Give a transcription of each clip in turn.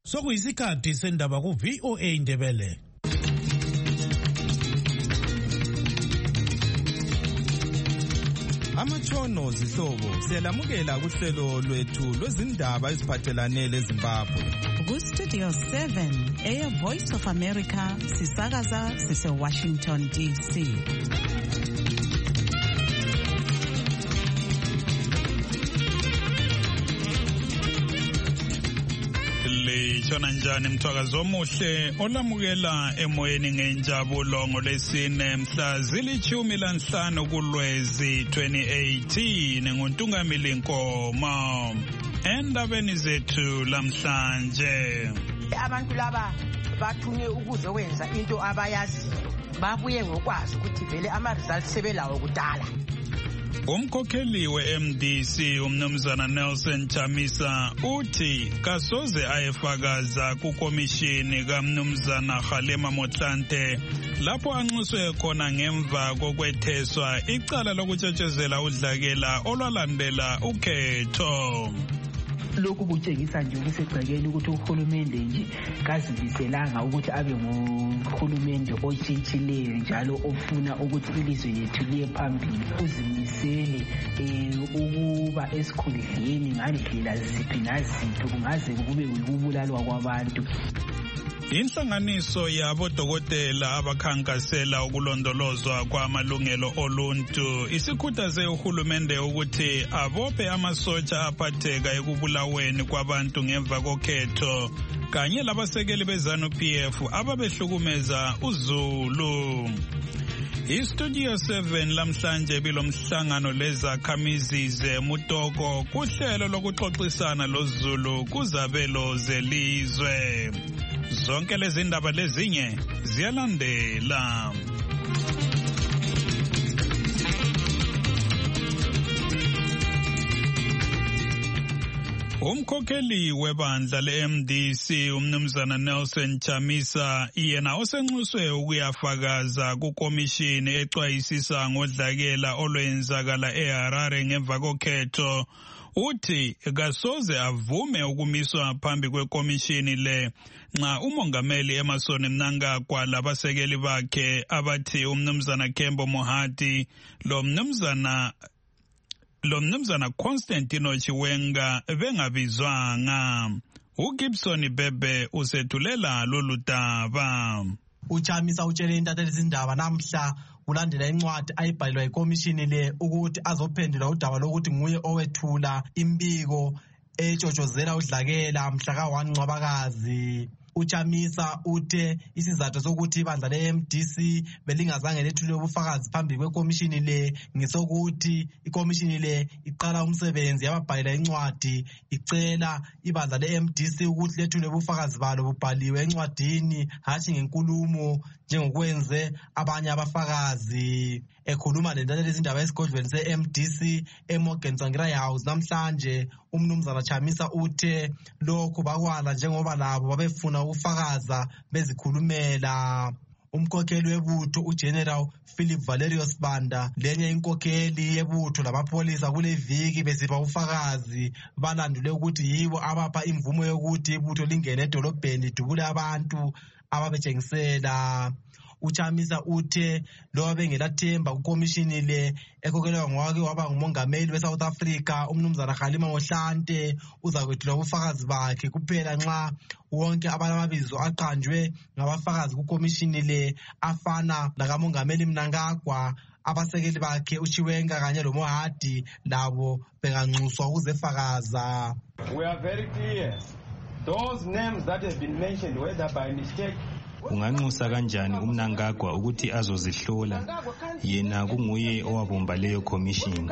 Sokuyisikhathi sendaba ku VOA Indebele. Amatshono zihlobo siyalamukela kuhlelo lwethu lwezindaba eziphathelane leZimbabwe. Ku Studio 7 Air Voice of America sisakaza sise Washington DC. Lishona njani mthwakazo omuhle olamukela emoyeni ngenjabulo ngolesine mhla zili-15 kuLwezi 2018 nguNtungamili Nkoma. Endabeni zethu lamhlanje, abantu laba bathunywe ukuzokwenza into abayaziyo, babuye ngokwazi ukuthi vele ama-results sebelawo kudala. Umkhokheli we-MDC umnumzana Nelson Chamisa uthi kasoze ayefakaza kukomishini kamnumzana Kgalema Motlanthe lapho anxuswe khona ngemva kokwetheswa icala lokutshotshozela udlakela olwalandela ukhetho. Lokhu kutshengisa nje ukusegcekeni ukuthi uhulumende nje kazimiselanga ukuthi abe nguhulumende otshintshileyo njalo ofuna ukuthi ilizwe lethu liye phambili. Uzimisele ukuba esikhundleni ngandlela ziphi naziphi kungaze kube ukubulalwa kwabantu. Inhlanganiso yabodokotela abakhankasela ukulondolozwa kwamalungelo oluntu isikhuthaze uhulumende ukuthi abophe amasotsha aphatheka ekubulaweni kwabantu ngemva kokhetho kanye labasekeli beZANU-PF ababehlukumeza uZulu. iStudio 7 lamhlanje bilomhlangano lezakhamizi zeMutoko kuhlelo lokuxoxisana loZulu kuzabelo zelizwe. Zonke lezi ndaba lezinye ziyalandela. Umkhokheli webandla le-MDC umnumzana Nelson Chamisa yena osenxuswe ukuyafakaza kukomishini exwayisisa ngodlakela olwenzakala eHarare ngemva kokhetho uthi kasoze avume ukumiswa phambi kwekomishini le nxa umongameli Emmerson Mnangagwa labasekeli bakhe abathi umnumzana Kembo Mohati lo mnumzana Constantino Chiwenga bengabizwanga. uGibson Bebe usethulela lolu daba. Uchamisa utshele intatheli zindaba namhla kulandela incwadi ayibhalelwa ikomishini le ukuthi azophendula udaba lokuthi nguye owethula imbiko etshotshozela udlakela mhla ka-1 Ncwabakazi. Uchamisa uthe isizathu sokuthi ibandla le-MDC belingazange lethule ubufakazi phambi kwekomishini le ngesokuthi ikomishini le iqala umsebenzi yababhalela incwadi icela ibandla le-MDC ukuthi lethule ubufakazi balo bubhaliwe encwadini hatshi ngenkulumo njengokwenze abanye abafakazi. Ekhuluma lentatheli izindaba esigodlweni se-MDC eMorgan Tsvangirai House namhlanje, umnumzana Chamisa uthe lokhu bakwala njengoba labo babefuna ukufakaza bezikhulumela. Umkhokheli webutho uGeneral Philip Valerius Banda lenye inkokheli yebutho lamapholisa kule viki besipha ufakazi balandule ukuthi yibo abapha imvumo yokuthi ibutho lingene edolobheni lidubule abantu ababetshengisela. Uchamisa uthe lo bengelathemba kukomishini le ekhokhelwa ngowake waba ngumongameli weSouth Africa umnumzana Kgalema Motlanthe uzakwethula ubufakazi bakhe kuphela nxa wonke abalamabizo aqanjwe ngabafakazi kukomishini le afana lakamongameli Mnangagwa, abasekeli bakhe uChiwenga kanye loMohadi labo benganxuswa ukuzefakaza. We are very clear. Those names that have been mentioned, whether by mistake unganxusa kanjani uMnangagwa ukuthi azozihlola yena kunguye owabumba leyo commission?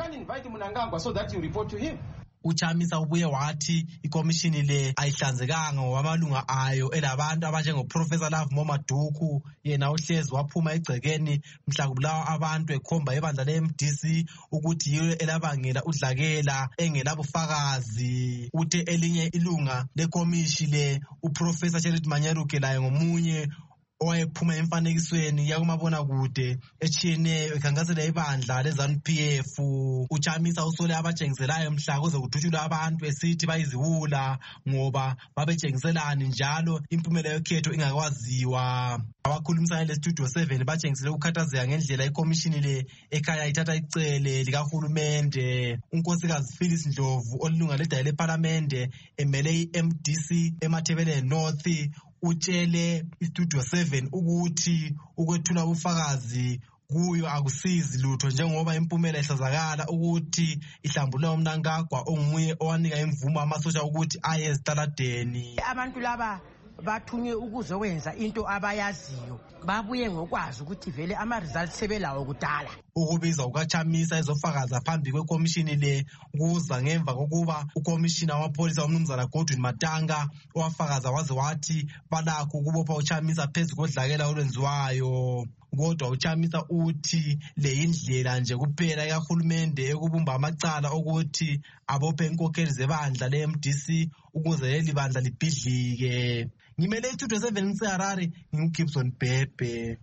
Uchamisa ubuye wathi ikomishini le ayihlanzekanga ngobamalunga ayo elabantu abanjengoProfessor Love Momaduku, yena uhlezi waphuma egcekeni mhla kubulawa abantu ekhomba ibandla le-MDC ukuthi yiyo elabangela udlakela engelabufakazi. Uthe elinye ilunga lekomishini le uProfessor Charity Manyaruke laye ngomunye owayephuma emfanekisweni yakumabona kude etshiyeneyo ekhankasela ibandla leZANU-PF. UChamisa usole abatshengiselayo mhla kuze kudutshulwe abantu esithi bayiziwula ngoba babetshengiselani njalo impumela yokhetho ingakwaziwa. Abakhulumisana leStudio 7 batshengisele ukukhathazeka ngendlela ikomishini le ekhaya ithatha icele likahulumende. uNkosikazi Phyllis Ndlovu olilunga ledale leParlamente emele iMDC eMathebeleni North utshele iStudio 7 ukuthi ukwethula ubufakazi kuyo akusizi lutho njengoba impumela ihlazakala ukuthi ihlambulula uMnangagwa onguye owanika imvumo amasosha ukuthi aye ezitaladeni. Abantu laba bathunywe ukuzokwenza into abayaziyo, babuye ngokwazi ukuthi vele ama-results sebelawo kudala. Ukubiza kukaChamisa ezofakaza phambi kwekomishini le kuza ngemva kokuba ukomishina wamapholisa uMnumzana Godwin Matanga owafakaza waze wathi balakho ukubopha uChamisa phezu kodlakela olwenziwayo. Kodwa uChamisa uthi le indlela nje kuphela ikahulumende ekubumba amacala ukuthi abophe inkokheli zebandla leMDC ukuze leli bandla libhidlike. Ngimele iStudio 7 ngiseHarare, nginguGibson Bhebhe.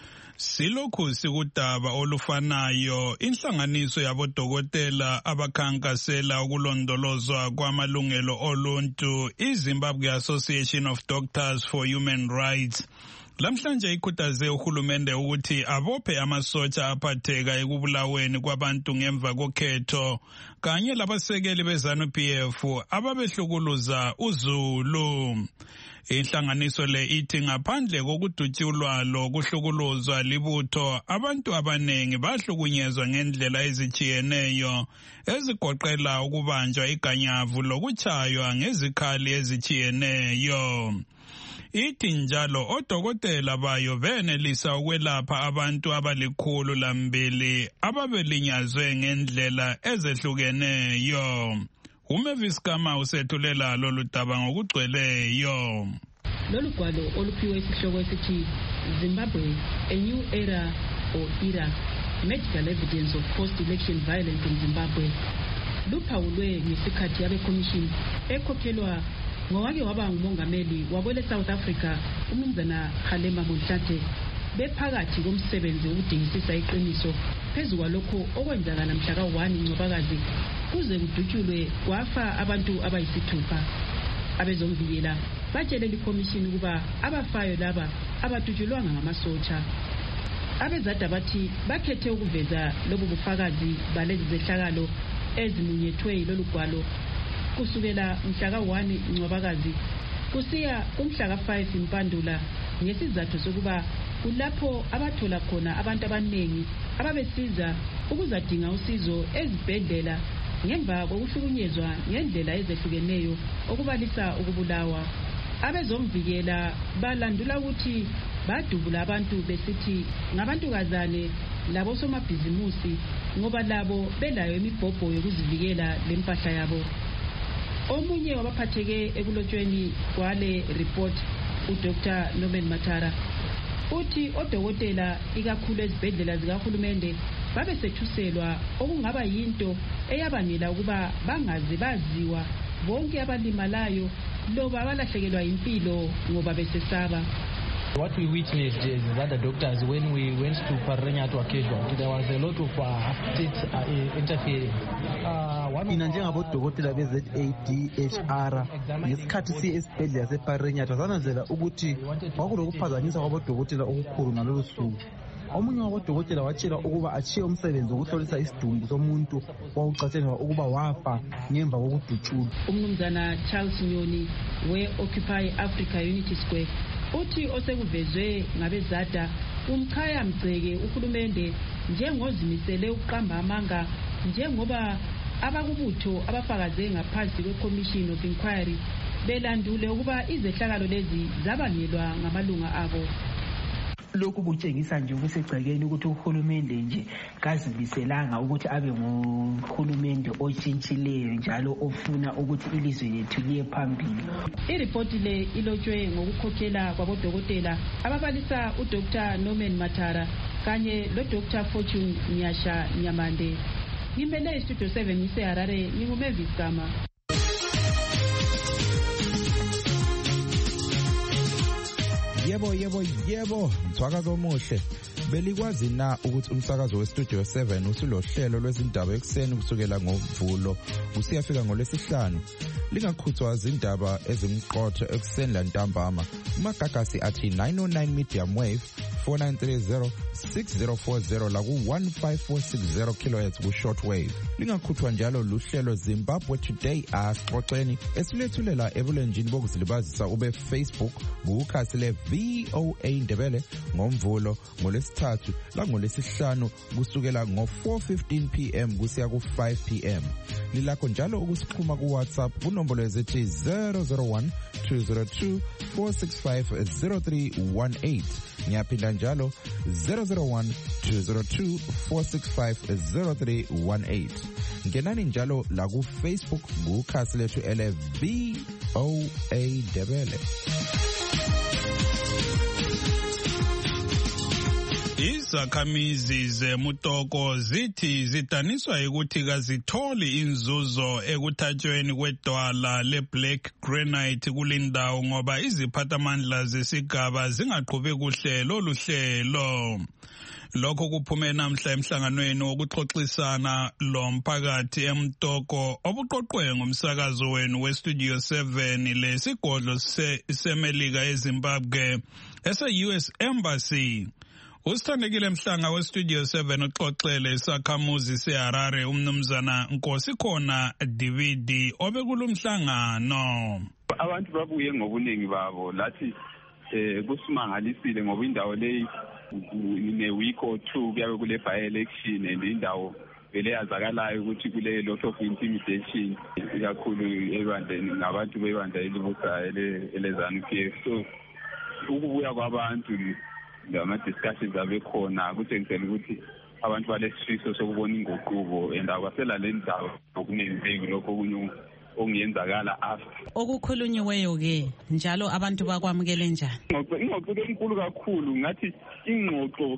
Silokhu sikudaba olufanayo, inhlanganiso yabodokotela abakhankasela ukulondolozwa kwamalungelo oluntu, iZimbabwe Association of Doctors for Human Rights, lamhlanje ikhuthaze uhulumende ukuthi abophe amasotsha aphatheka ekubulaweni kwabantu ngemva kokhetho kanye labasekeli beZANU-PF ababehlukuluza uZulu. Inhlanganiso le ithi ngaphandle kokudutshulwa lokuhlukuluzwa libutho, abantu abanengi bahlukunyezwa ngendlela ezichiyeneyo ezigoqela ukubanjwa iganyavu lokuchaywa ngezikhali ezichiyeneyo. Ithi njalo odokotela bayo benelisa ukwelapha abantu abali102 ababelinyazwe ngendlela ezehlukeneyo. uMavis Kama usethulela lolu daba ngokugcweleyo. Lolu gwalo oluphiwe isihloko esithi Zimbabwe, a new era or era, medical evidence of post-election violence in Zimbabwe, luphawulwe ngesikhathi abekomishini ekhokhelwa ngowake waba ngumongameli wabole South Africa uMnumzana Kgalema Motlanthe bephakathi komsebenzi wokudingisisa iqiniso phezu kwalokho okwenzakala mhla ka-1 Ncwabakazi kuze kudutshulwe kwafa abantu abayisithupha. Abezomvikela batshelela ikomishini ukuba abafayo laba abadutshulwanga ngamasotsha. Abezada bathi bakhethe ukuveza lobu bufakazi balezi zehlakalo ezimunyethwe yilolu gwalo kusukela mhla ka-1 Ncwabakazi kusiya kumhla ka-5 Mpandula ngesizathu sokuba kulapho abathola khona abantu abaningi ababesiza ukuzadinga usizo ezibhedlela ngemva kokuhlukunyezwa ngendlela ezehlukeneyo okubalisa ukubulawa. Abezomvikela balandula ukuthi badubula abantu besithi ngabantukazane labo somabhizimusi ngoba labo belayo imibhobho yokuzivikela lempahla yabo. Omunye wabaphatheke ekulotshweni kwale report, uDr. Norman Matara, uthi odokotela ikakhulu ezibhedlela zikahulumende babesethuselwa okungaba yinto eyabangela ukuba bangaze baziwa bonke abalimalayo loba abalahlekelwa impilo ngoba besesaba. What we witnessed is that the doctors, when we went to Parenyato casualty, there was a lot of state interfering. Mina njengabodokotela be-ZADHR ngesikhathi siye esibhedlela seParenyato sananzela ukuthi kwakulokuphazanyiswa kwabodokotela okukhulu ngalolu suku. Omunye wabodokotela watshela ukuba achiye umsebenzi wokuhlolisa isidumbu somuntu owawucatshelwa ukuba wafa ngemva kokudutshulwa. Umnumzana Charles Nyoni we-Occupy Africa Unity Square uthi osekuvezwe ngabezada umkhaya mgceke uhulumende njengozimisele ukuqamba amanga njengoba abakubutho abafakaze ngaphansi kweCommission of Inquiry belandule ukuba izehlakalo lezi zabangelwa ngamalunga abo. Lokhu kutshengisa nje ukusegcekeni ukuthi uhulumende nje kazimiselanga ukuthi abe nguhulumende otshintshileyo njalo ofuna ukuthi ilizwe lethu liye phambili. Iripoti le ilotshwe ngokukhokhela kwabodokotela ababalisa uDr. Norman Matara kanye loDr. Fortune Nyasha Nyamande. Ngimele iStudio 7 ngiseHarare, nginguMavis Kama. Yebo, mthwakazo omuhle. Belikwazi na ukuthi umsakazo weStudio 7 usulohlelo lwezindaba ekuseni kusukela ngoMvulo usiyafika ngoLwesihlanu. Lingakhuthwa izindaba ezimqotho ekuseni lantambama. Umagagasi athi 909 medium wave 4930 6040 la ku 15460 kHz ku shortwave. Lingakhuthwa njalo luhlelo Zimbabwe Today asixoxeni esilethulela ebulenjini bokuzilibazisa ube Facebook bukhasi le VOA Ndebele ngoMvulo ngoLesithathu la ngoLesihlanu kusukela ngo4:15 PM kusiya ku5 PM. Lilakho njalo ukusixhuma ku WhatsApp kunombolo ezithi 001 202 465 0318. Ngiyaphinda njalo 001 202 465 0318. Ngenani njalo la ku Facebook kukhasi lethu ele VOA Ndebele. Izakhamizi zeMutoko zithi zidaniswa ukuthi kazitholi inzuzo ekuthathweni kwedwala leBlack Granite kulindawo ngoba iziphathamandla zesigaba zingaqhubi kuhle lolu hlelo. Lokho kuphume namhla emhlanganweni wokuxoxisana lomphakathi eMtoko obuqoqwe ngomsakazo wenu weStudio 7 lesigodlo seMelika eZimbabwe ese-US Embassy. Usithandekile Mhlanga weStudio 7 uxoxele isakhamuzi seHarare umnumzana Nkosikhona Dividi obekulumhlangano. Abantu babuye ngobuningi babo lathi kusimangalisile ngoba indawo leyi ne-week or two kuyabe kule by-election and indawo vele yazakalayo ukuthi kule lot of intimidation kakhulu ebandleni ngabantu bebandla elibusayo eleZANU-PF. So ukubuya kwabantu lama-discussions abekhona kutshengisela ukuthi abantu balesifiso sokubona inguquko and akwasela le ndawo okuningi lokho okunye okungenzakala after. Okukhulunyiweyo-ke njalo abantu bakwamukele njani? Ingxoxo enkulu kakhulu ngathi ingxoxo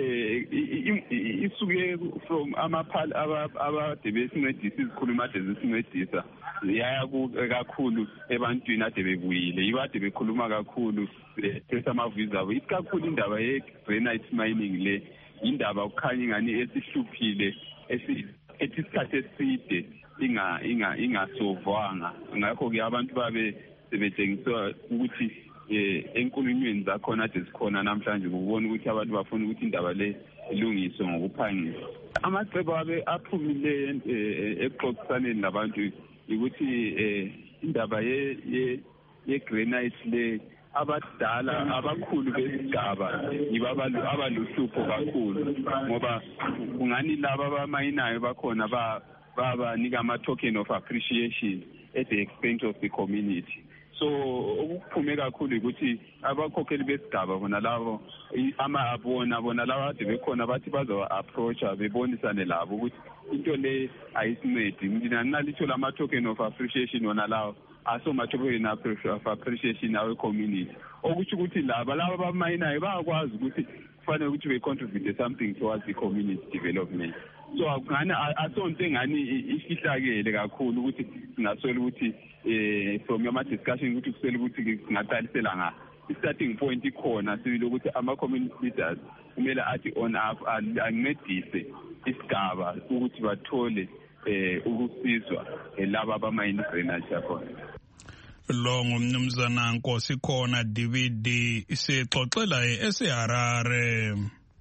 isuke from abade besincedisa izikhuluma ade zisincedisa yaya kakhulu ebantwini ade bebuyile yibo ade bekhuluma kakhulu bethetha amavisa abo ikakhulu indaba ye-granite mining le indaba kukhanya ingani esihluphile isikhathi eside ingasovwanga ngakho-ke abantu babe sebetshengiswa ukuthi enkulunyweni zakhona ade zikhona namhlanje ukubona ukuthi abantu bafuna ukuthi indaba le ilungiswe ngokuphangisa. Amacebo abe aphumile ekuxoxisaneni labantu ukuthi indaba ye-granite le abadala abakhulu besigaba yibo abaluhlupho kakhulu ngoba kungani laba abamayinayo bakhona babanika ama-token of appreciation at the expense of the community. So okuphume kakhulu ukuthi abakhokheli besigaba bona labo bona labo ade bekhona bathi bazo-approacha bebonisane labo ukuthi into le ayisincedi mina nalitho lama-token of appreciation wona lawo asoma-token of appreciation awe community okuthi ukuthi laba abamayinayo bayakwazi ukuthi kufanele ukuthi be-contribute something towards the community development. So ngani asonto engani ifihlakele kakhulu ukuthi singasola ukuthi from your discussion ukuthi kusele ukuthi singaqalisela nga starting point ikhona sibile ukuthi ama-community leaders kumele athi on up ancedise isigaba ukuthi bathole ukusizwa laba abamayini-granite yakhona. Lo ngumnumzana Nkosikhona Dividi sixoxela eseHarare.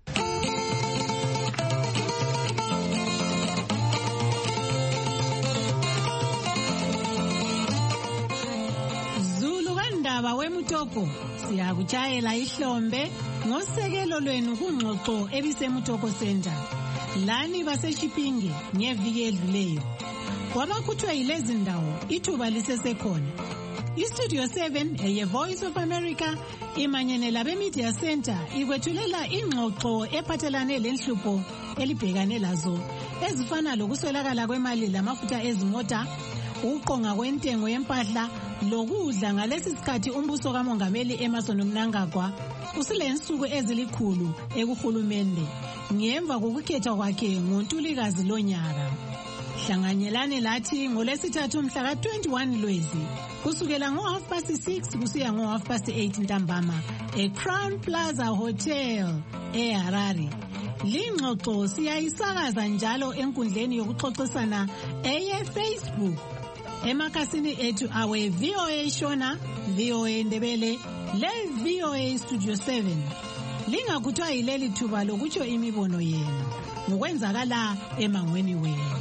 weMutoko siyakutshayela ihlombe ngosekelo lwenu kungxoxo ebiseMutoko Center lani baseshipingi ngeviki edluleyo kwabakhuthwe yilezi ndawo ithuba lisesekhona. iStudio 7 eye Voice of America imanyene labe Media Center ikwethulela ingxoxo ephathelane lenhlupho elibhekane lazo ezifana lokuswelakala kwemali lamafutha ezimota, uqonga kwentengo yempahla lokudla. Ngalesi sikhathi umbuso kaMongameli Emmerson Mnangagwa usilensuku ezilikhulu ekuhulumende ngemva kokukhethwa kwakhe ngoNtulikazi lonyaka. Hlanganyelane lathi ngoLwesithathu mhla ka-21 Lwezi kusukela ngo-6:30 kusiya ngo-8:30 ntambama eCrown Plaza Hotel eHarare. Lingxoxo siyayisakaza njalo enkundleni yokuxoxisana eye-Facebook, emakasini ethu awe VOA Shona, VOA Ndebele le VOA Studio 7. Lingakuthwa yileli thuba lokutsho imibono yenu ngokwenzakala emangweni wenu.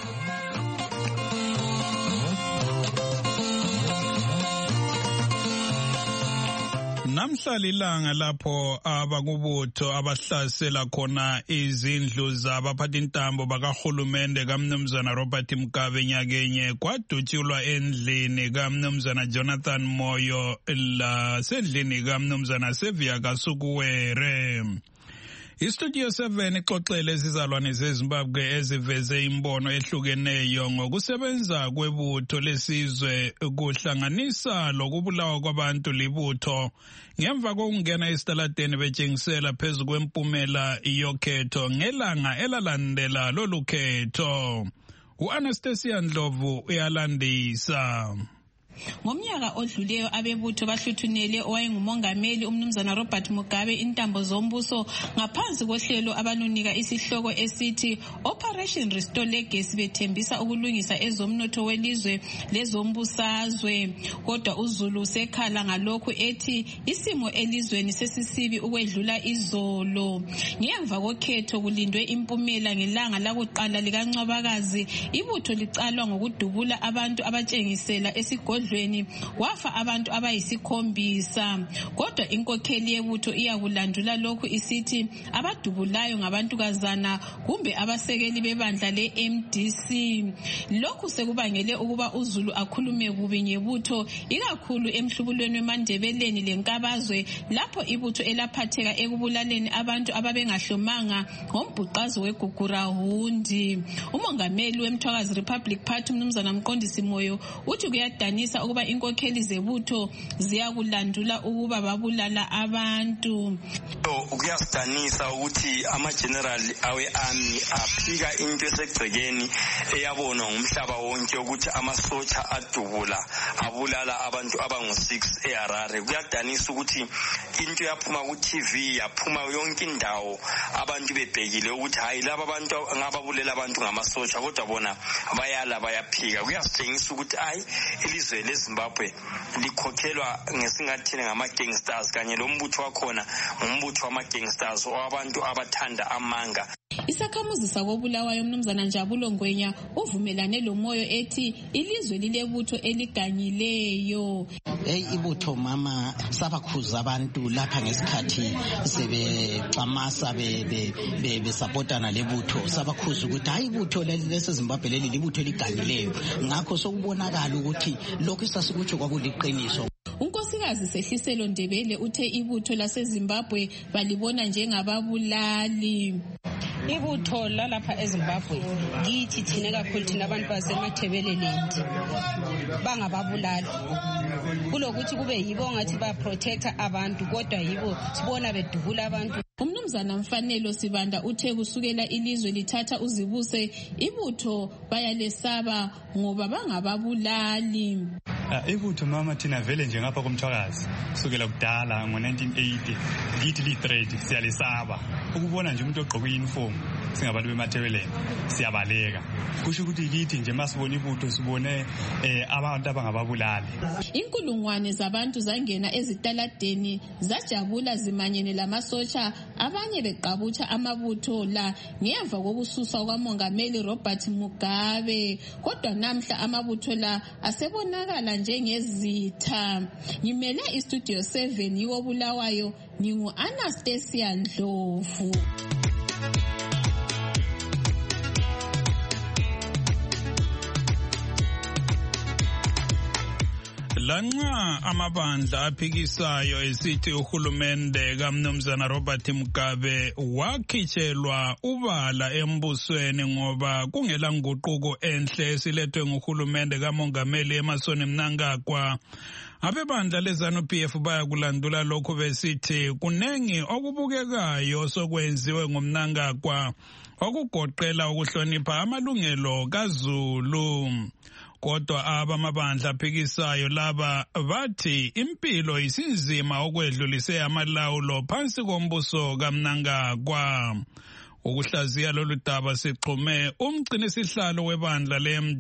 Namhla lilanga lapho abakubutho abahlasela khona izindlu zabaphathintambo bakahulumende kaMnumzana Robert Mugabe nyakenye kwadutshulwa endlini kaMnumzana Jonathan Moyo lasendlini kaMnumzana Sevia Kasukuwere. Istudio 7 ixoxele izizalwane zeZimbabwe eziveze imbono ehlukeneyo ngokusebenza kwebutho lesizwe kuhlanganisa lokubulawa kwabantu libutho ngemva kokungena esitaladeni betshengisela phezu kwempumela yokhetho ngelanga elalandela lolu khetho. U-Anastasia Ndlovu uyalandisa. Ngomnyaka odluleyo abebutho bahluthunele owayengumongameli uMnumzana Robert Mugabe intambo zombuso ngaphansi kohlelo abalunika isihloko esithi Operation Restore Legacy, bethembisa ukulungisa ezomnotho welizwe lezombusazwe. Kodwa uZulu sekhala ngalokhu ethi isimo elizweni sesisibi ukwedlula izolo. Ngemva kokhetho kulindwe impumela ngelanga lakuqala likaNcwabakazi. Ibutho licalwa ngokudubula abantu abatshengisela esigodlweni wafa abantu abayisikhombisa. Kodwa inkokheli yebutho iyakulandula lokhu isithi abadubulayo ngabantukazana kumbe abasekeli bebandla le-MDC. Lokhu sekubangele ukuba uZulu akhulume kubi ngebutho, ikakhulu emhlubulweni weMandebeleni lenkabazwe lapho ibutho elaphatheka ekubulaleni abantu ababengahlomanga ngombhuqazo weGugurahundi. Umongameli weMthwakazi Republic Party uMnumzana Mqondisi Moyo uthi kuyadanisa ukuba inkokheli zebutho ziyakulandula ukuba babulala abantu. Kuyasidanisa ukuthi ama-general awe-army aphika into esegcekeni eyabonwa ngumhlaba wonke ukuthi amasotsha adubula abulala abantu abangu-6 eHarare. Kuyadanisa ukuthi into yaphuma ku-TV yaphuma yonke indawo abantu bebhekile ukuthi hayi laba abantu ngababulela abantu ngamasotsha kodwa bona bayala bayaphika. Kuyasitshengisa ukuthi hayi ilizwe leZimbabwe likhokhelwa ngesingathini ngama-gangsters kanye lombutho wakhona ngumbutho wama-gangsters wabantu abathanda amanga. Isakhamuzi sakobulawayo uMnumzana Njabulo Ngwenya uvumelane loMoyo ethi ilizwe lilebutho eliganyileyo. Ibutho mama sabakhuza abantu lapha ngesikhathi sebexamasa besapotana lebutho, sabakhuza ukuthi hayi ibutho leseZimbabwe leli libutho eliganyileyo. Ngakho sokubonakala ukuthi lokhu sasikutsho kwakuliqiniso. uNkosikazi Sehliselo Ndebele uthe ibutho laseZimbabwe balibona njengababulali. Ibutho lalapha eZimbabwe kithi thina kakhulu thina abantu basemathebeleland bangababulali. Kulokuthi kube yibo ngathi baprotecta abantu kodwa yibo sibona bedubula abantu. Umnumzana Mfanelo Sibanda uthe kusukela ilizwe lithatha uzibuse ibutho bayalesaba ngoba bangababulali. Ibutho mama thina vele nje ngapha koMthwakazi kusukela kudala ngo-1980 kithi li-threat siyalisaba. Ukubona nje umuntu ogqoke uniform singabantu bemathebeleni siyabaleka. Kusho ukuthi kithi nje masibona ibutho sibone abantu abangababulali. Inkulungwane zabantu zangena ezitaladeni zajabula zimanyene lamasotsha, abanye beqabutsha amabutho la ngemva kokususwa kwamongameli Robert Mugabe. Kodwa namhla amabutho la asebonakala njengezitha. Ngimele iStudio 7 yiwobulawayo ngingu-Anastasia Ndlovu. Lanxa amabandla aphikisayo esithi uhulumende kaMnumzana Robert Mugabe wakhitshelwa ubala embusweni ngoba kungela nguquko enhle esilethwe nguhulumende kamongameli Emmerson Mnangagwa, Abebandla leZANU-PF bayakulandula lokhu besithi kunengi okubukekayo sokwenziwe ngumnangagwa okugoqela ukuhlonipha amalungelo kaZulu. Kodwa abamabandla aphikisayo laba bathi impilo isinzima okwedlulise amalawulo phansi kombuso kaMnangagwa. Ukuhlaziya lolu daba sixhume umgcinisihlalo webandla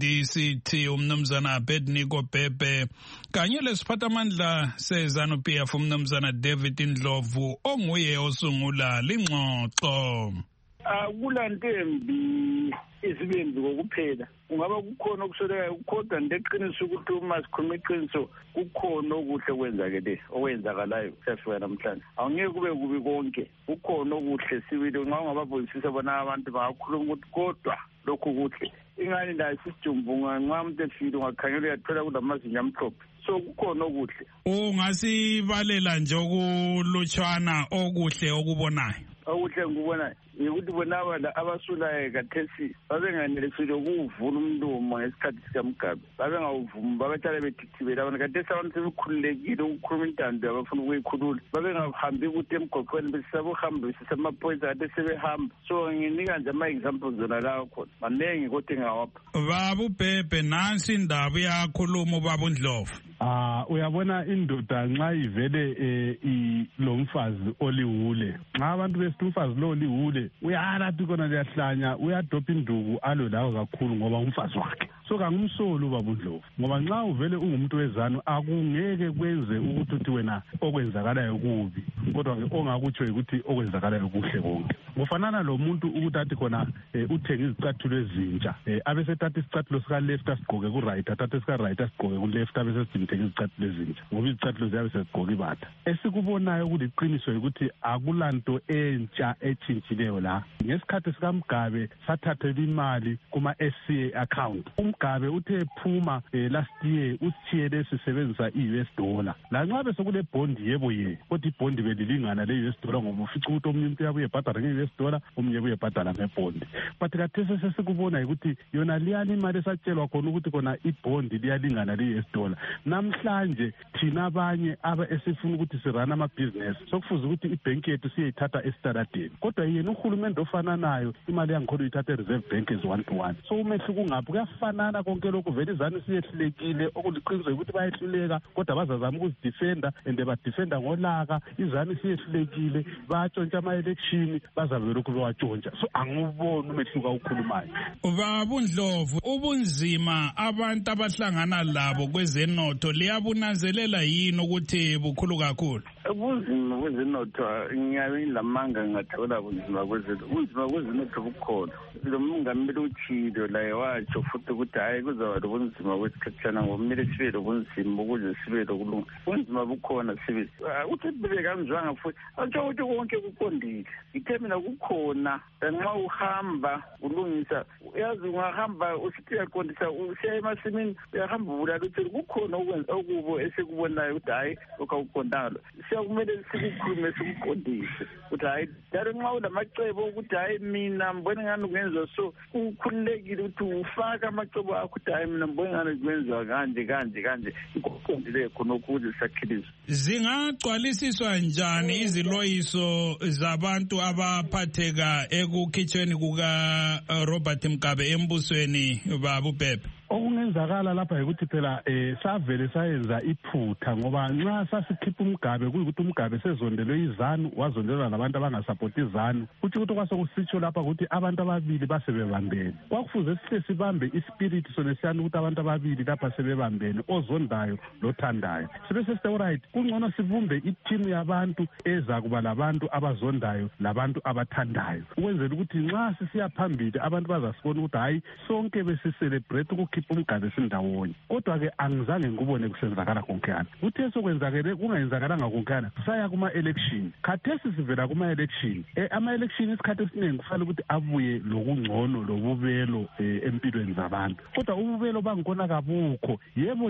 le-MDC umnumzana Abednego Bhebhe kanye lesiphathamandla seZANU-PF umnumzana David Ndlovu onguye osungula lingxoxo. Akulanto embi izibembi kokuphela ungaba kukhona okusolekayo kodwa ndeqiniso ukuthi uma sikhuluma iqiniso kukhona okuhle kwenzakele okwenzakalayo siyafika namhlanje awungeke kube kubi konke kukhona okuhle sibili nxa ungababuyisisa bona abantu bangakhuluma ukuthi kodwa lokhu kuhle ingani la sijumbu nxa umuntu efile ungakhangela uyathola kulamazinyo amhlophe so kukhona okuhle. Ungasibalela nje okulutshwana okuhle okubonayo. Okuhle ngikubonayo ukuthi bona abasulayo kathesi babenganelisile ukuvula umlomo ngesikhathi sikaMugabe babengawuvumi babehlala bethithibela abantu kathesi abantu sebekhululekile ukukhuluma intando abafuna ukuyikhulula babengahambi ukuthi emgoqweni besisabuhamba besisamaphoyisa kade sebehamba so nginika nje ama-examples zona lawo khona maningi kodwa engawapha. Baba uBhebhe nansi indaba iyakhuluma ubaba uNdlovu. Uyabona indoda nxa ivele lo mfazi oliwule nxa abantu besithi umfazi lo oliwule uyalathi khona liyahlanya uyadopha induku alo lawo kakhulu ngoba umfazi wakhe so kangumsoli ubaba uNdlovu ngoba nxa uvele ungumuntu wezanu akungeke kwenze ukuthi wena okwenzakalayo kubi kodwa ongakutsho ukuthi okwenzakalayo kuhle konke kufanana lo muntu ukuthi athi khona uthenga izicathulo ezintsha abesethatha isicathulo sika left asigqoke ku right athatha sika right asigqoke ku left abesesithenga izicathulo ezintsha ngoba izicathulo ziyabe sezigqoke ibatha esikubonayo kuliqiniso ukuthi akulanto entsha etshintshileyo la ngesikhathi sikaMugabe sathathelwa imali kuma SCA account uMugabe uthe ephuma last year usithiyele sisebenzisa i-US dollar lanxa besekule bond yebo ye kodwa ibond belilingana le-US dollar ngoba ufica ukuthi omunye umuntu uyabuye ebhadala nge-US dollar omunye ubuye ebhadala ngebond but kathesi sesikubona ukuthi yona liyani imali esatshelwa khona ukuthi khona ibond liyalingana le-US dollar namhlanje thina abanye esifuna ukuthi sirana amabhizinesi sokufuze ukuthi ibhenki yettu siyayithatha esitaladeni kodwa yena uhulumende ofananayo imali yangikhona uyithatha e-reserve bank is 1-to-1 so umehluko ungaphi kuyafanana konke lokhu vele izanu siyehlulekile okuliqiniso ukuthi bayehluleka kodwa bazazama ukuzidifenda and badifenda ngolaka izanu siyehlulekile batshontsha ama-election bazabe lokhu bewatshontsha so anguboni umehluko awukhulumayo. Baba uNdlovu ubunzima abantu abahlangana labo kwezenotho liyabunanzelela yini ukuthi bukhulu kakhulu? Ubunzima kwezenotho ngiyabe ngilamanga ngathola ubunzima kwezenotho bukhona lo mongameli utshilo laye watsho futhi ukuthi hayi kuzaba lobunzima kwesikhatshana ngomele sibe lobunzima ukuze sibe lokulunga ubunzima bukhona sibe uthi bibe kanjwanga futhi atsho ukuthi konke kuqondile ithe mina kukhona nxa uhamba ulungisa uyazi ungahamba usithi uyaqondisa usiya emasimini uyahamba ubulala uthi kukhona okubo esikubonayo ukuthi hayi okawuqondalo siyakumele sikukhulume sikuqondise ukuthi hayi njalo nxa ulamacebo ukuthi hayi mina mbona ngani kungenziwa so kukhululekile ukuthi ufake amacebo akho ukuthi hayi mina mbona ngani kwenziwa kanje kuqondile khona ukuze sakhilizwe. Zingagcwalisiswa njani iziloyiso zabantu abaphatheka ekukhitshweni kuka Robert Mugabe embusweni baba uBhebhe? Okungenzakala lapha yikuthi phela savele sayenza iphutha ngoba nxa sasikhipha uMugabe kuyikuthi uMugabe sezondelwe izanu wazondelwa nabantu abangasapoti izanu kuthi kwasokusitsho lapha ukuthi abantu ababili basebebambene kwakufuze sihle sibambe ispirit sonesiyani ukuthi abantu ababili lapha sebebambene ozondayo lothandayo sibe sesithe right kungcono sibumbe iteam yabantu ezakuba labantu abazondayo labantu abathandayo ukwenzela ukuthi nxa sisiya phambili abantu bazasibona ukuthi hayi sonke besicelebrate ukukhipha uMugabe sindawonye kodwa-ke angizange ngikubone kusenzakala konkeyana kuthe sokwenzakele kungayenzakalanga konkeyana saya kuma-election khathesi sivela kuma-election ama-election isikhathi esiningi kufanele ukuthi abuye lokungcono lobubelo empilweni zabantu kodwa ububelo bangikhona kabukho yebo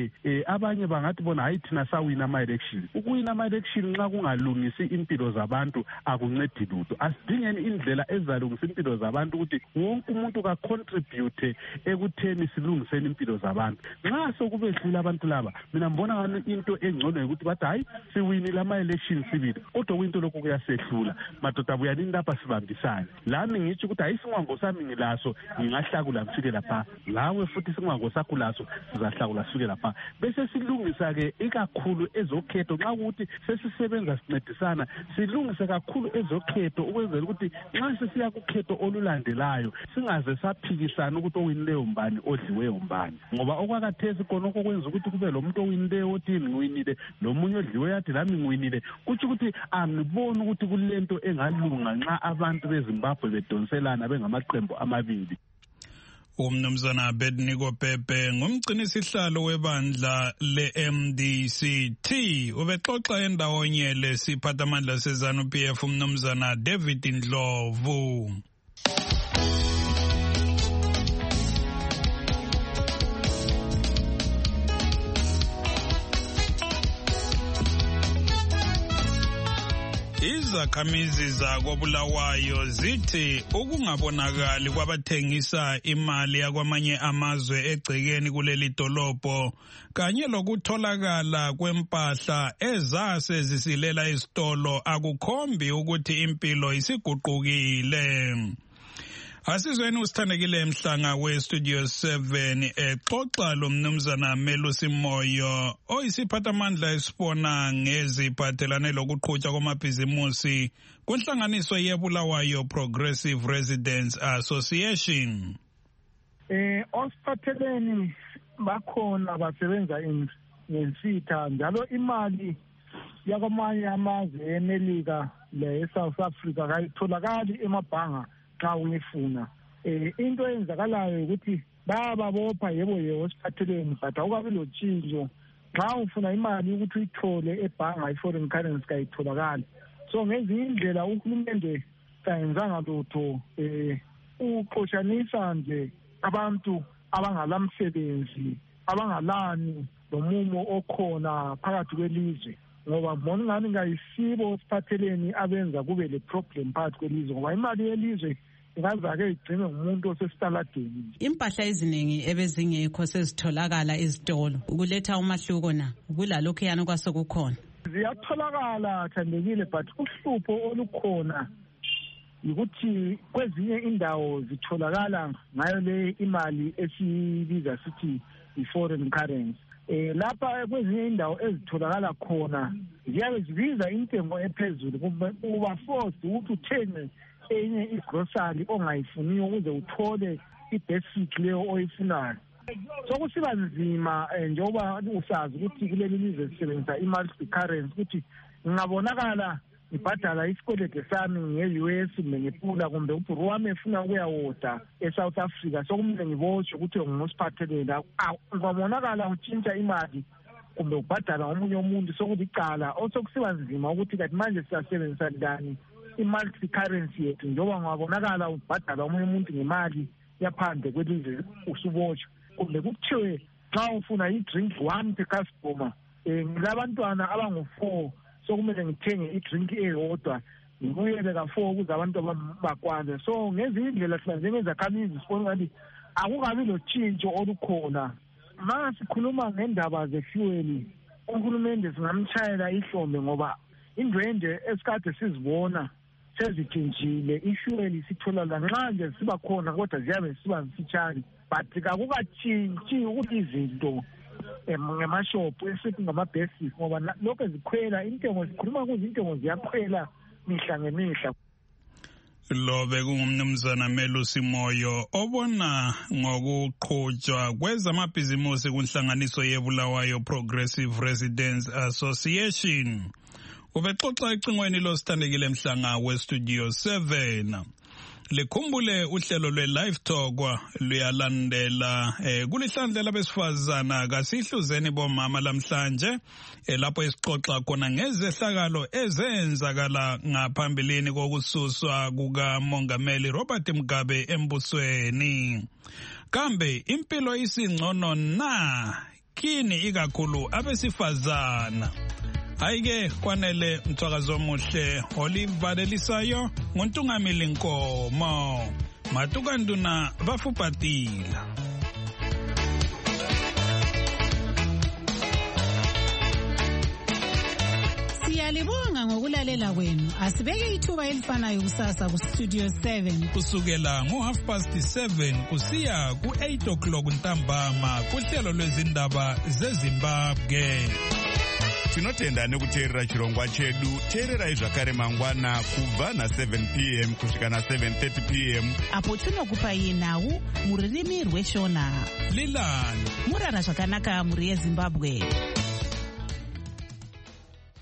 abanye bangathi bona hayi thina sawina ama-election ukuwina ama-election nxa kungalungisi impilo zabantu akuncedi lutho asidingeni indlela ezalungisa impilo zabantu ukuthi wonke umuntu kacontribute ekutheni silungise ekusindiseni impilo zabantu. Nxa sokubehlula abantu laba mina ngibona ngani into engcono ukuthi bathi hayi siwinile ama-election sibili kodwa kwinto lokhu kuyasehlula madoda buyalini lapha sibambisane. Lami ngitsho ukuthi hayi isinqwango sami ngilaso ngingahlakula ngifike lapha, lawe futhi isinqwango sakho laso sizahlakula sifike lapha. Bese silungisa-ke ikakhulu ezokhetho nxa ukuthi sesisebenza sincedisana silungise kakhulu ezokhetho ukwenzela ukuthi nxa sesiya kukhetho olulandelayo singaze saphikisana ukuthi owinileyo mbani odliweyo mbani, ngoba okwakathesi khonokho kwenza ukuthi kube lo muntu owinileyo othi ngiwinile lo munye odliweyo athi lami ngiwinile. Kutsho ukuthi angiboni ukuthi kulento engalunga nxa abantu beZimbabwe bedonselana bengamaqembu amabili. Umnumzana Abednego Pepe ngumgcinisihlalo webandla le-MDCT ubexoxa endawonye lesiphathamandla seZANU-PF umnumzana David Ndlovu. Izakhamizi zakoBulawayo zithi ukungabonakali kwabathengisa imali yakwamanye amazwe egcekeni kuleli dolobho kanye lokutholakala kwempahla ezasezisilela isitolo akukhombi ukuthi impilo isiguqukile. Asizweni usithandekile Mhlanga we-Studio 7 exoxa lo mnumzana Melusi Moyo oyisiphathamandla esibona ngeziphathelane lokuqhutshwa kwamabhizimusi kunhlanganiso yeBulawayo Progressive Residents Association. Osiphatheleni bakhona basebenza ngensitha njalo imali yakwamanye amazwe eMelika le-South Africa kayitholakali emabhanga xa uyifuna. Into eyenzakalayo ukuthi bayababopha yebo osiphatheleni but awukabi lotshintsho. Xa ufuna imali ukuthi uyithole ebhanga i-foreign currency kayitholakali. So ngezinye indlela uhulumende kayenzanga lutho uqoshanisa nje abantu abangalamsebenzi abangalani nomumo okhona phakathi kwelizwe, ngoba mbona ngani ngayisibo osiphatheleni abenza kube le problem phakathi kwelizwe, ngoba imali yelizwe ingazake igcinwe ngumuntu osesitaladeni. Impahla eziningi ebezingekho sezitholakala ezitolo ukuletha umahluko na kulalokho yana kwasekukhona. Ziyatholakala Thandekile, but uhlupho olukhona ukuthi kwezinye indawo zitholakala ngayo le imali esibiza sithi i-foreign currency. Lapha kwezinye indawo ezitholakala khona ziyabe zibiza intengo ephezulu, kuba forced ukuthi uthenge enye igrocery ongayifuniyo ukuze uthole i-basic leyo oyifunayo. Sokusiba nzima njengoba usazi ukuthi kuleli lizwe sisebenzisa i-multi-currency ukuthi ngingabonakala ngibhadala isikwelede sami nge-US kumbe ngepula kumbe ubhuru wami efuna ukuyawoda eSouth Africa sokumele ngibotshwe ukuthi ngingusiphatheleni. Ungabonakala utshintsha imali kumbe ubhadala omunye umuntu sokuthi icala osokusiba nzima ukuthi kanti manje siyasebenzisa njani i-multi-currency yethu njengoba ngabonakala ubhadala omunye umuntu ngemali yaphandle kwelizwe usubotshwe. Kumbe kuthiwe xa ufuna i-drink one per customer ngilabantwana abangu-4 sokumele ngithenge i-drink eyodwa ngibuyele ka-4 ukuze abantu bakwanze. So ngezinye indlela thina njengezakhamizi sibona ukuthi akukabi lotshintsho olukhona. Ma sikhuluma ngendaba ze-fuel uhulumende singamtshayela ihlombe ngoba indwende esikade sizibona sezitshintshile. I-fuel isitholakala nxa nje siba khona kodwa ziyabe siba mfitshane, but kakukatshintshi ukuthi izinto ngemashophu esithi ngama-basic ngoba lokho zikhwela intengo, sikhuluma kuzi intengo ziyakhwela mihla ngemihla. Lo bekungumnumzana Melusi Moyo obona ngokuqhutshwa kwezamabhizimusi kunhlanganiso yeBulawayo Progressive Residents Association. Ubexoxa ecingweni losithandekile Mhlanga we-Studio 7. Likhumbule uhlelo lwe-Live Talk luyalandela kulihlandlela besifazana kasihluzeni bomama lamhlanje lapho esixoxa khona ngezehlakalo ezenzakala ngaphambilini kokususwa kukaMongameli Robert Mugabe embusweni. Kambe impilo isingcono na kini ikakhulu abesifazana? Hayike kwanele mthwakazo omuhle olivalelisayo nguntungamili Nkomo Matukanduna bafupatila. Siyalibonga ngokulalela kwenu. Asibeke ithuba elifanayo kusasa ku Studio 7 kusukela ngo7:30 kusiya ku8 ntambama kuhlelo lwezindaba zeZimbabwe. Tinotenda nekuteerera chirongwa chedu. Teererai zvakare mangwana kubva na7 p.m. kusvika na7:30 p.m. apo tinokupai nhau mururimi rweshona. Lilani murara zvakanaka muri yeZimbabwe.